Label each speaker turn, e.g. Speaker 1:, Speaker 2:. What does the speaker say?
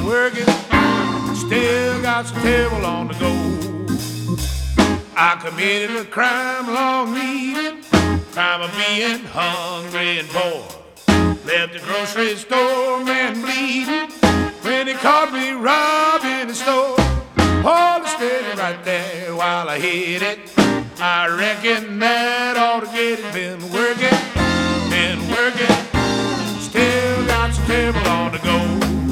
Speaker 1: working, still got some table on the go. I committed a crime long leaving, crime of being hungry and poor. Left the grocery store, man bleeding, when he caught me robbing the store. Hold it steady right there while I hit it. I reckon that ought to get it. Been working